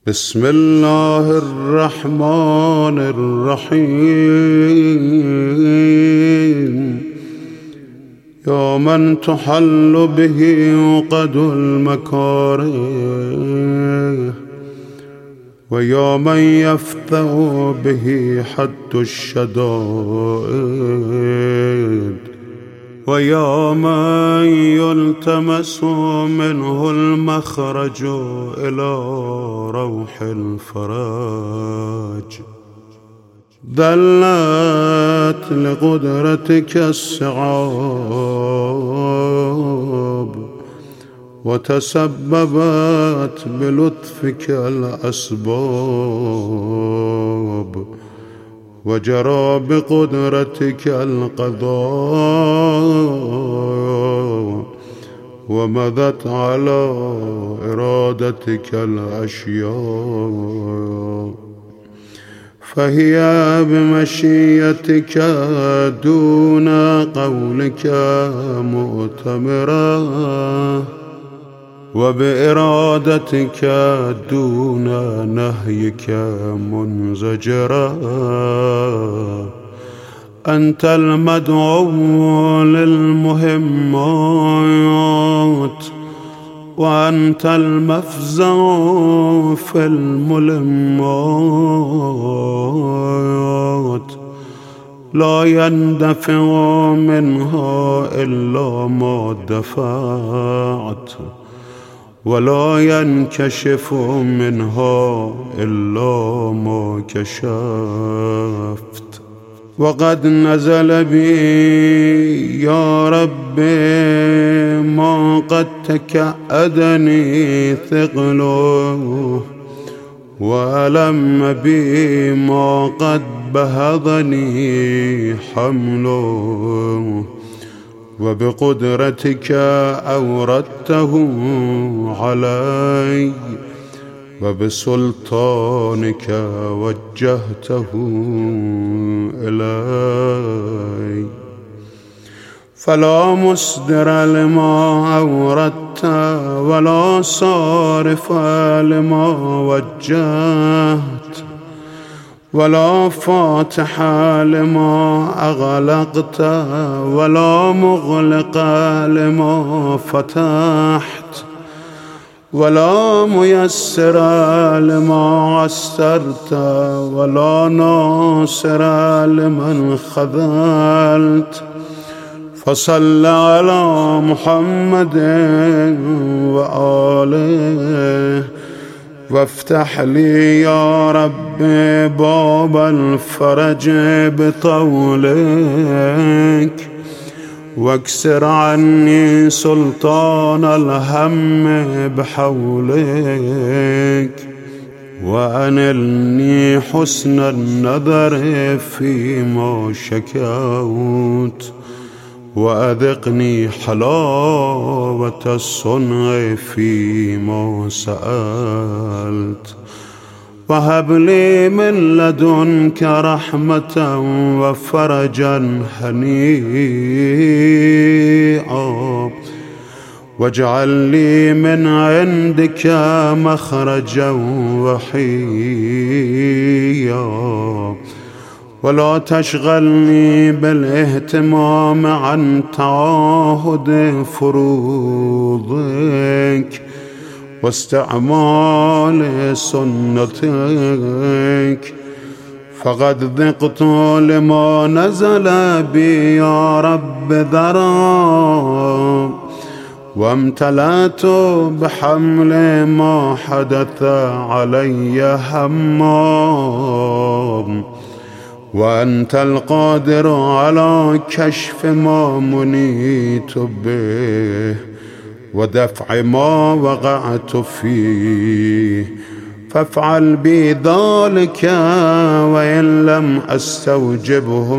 بسم الله الرحمن الرحيم. يا من تحل به عقد المكاره، ويا من يفتح به حد الشدائد، ويا من يلتمس منه المخرج إلى روح الفرج. دلت لقدرتك الصعاب، وتسببت بلطفك الأسباب، وجرى بقدرتك القضاء، ومضت على إرادتك الأشياء. فهي بمشيتك دون قولك مؤتمرة، وبإرادتك دون نهيك منزجرة. أنت المدعو للمهمات، وأنت المفزع في الملمات. لا يندفع منها إلا ما دفعت، ولا ينكشف منها إلا ما كشفت. وقد نزل بي يا ربي ما قد تكأدني ثقله، وألم بي ما قد بهضني حمله. وبقدرتك أوردته علي، وبسلطانك وجهته إلي. فلا مصدر لما أوردت، ولا صارف لما وجهت، ولا فاتح لما أغلقت، ولا مغلق لما فتحت، ولا ميسر لما عسرت، ولا ناصر لمن خذلت. فصل على محمد وآله، وافتح لي يا رب باب الفرج بطولك، واكسر عني سلطان الهم بحولك. وأنلني حسن النظر فيما شكوت، وأذقني حلاوة الصنع فيما سألت. وهب لي من لدنك رحمة وفرجا هنيئا، واجعل لي من عندك مخرجا وحيا. ولا تشغلني بالاهتمام عن تعاهد فروضك واستعمال سنتك. فقد ذقت لما نزل بي يا رب ذرا، وامتلأت بحمل ما حدث علي همام. وأنت القادر على كشف ما منيت به، ودفع ما وقعت فيه. فافعل بي ذلك وإن لم أستوجبه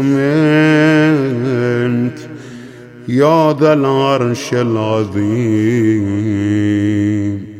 منك يا ذا العرش العظيم.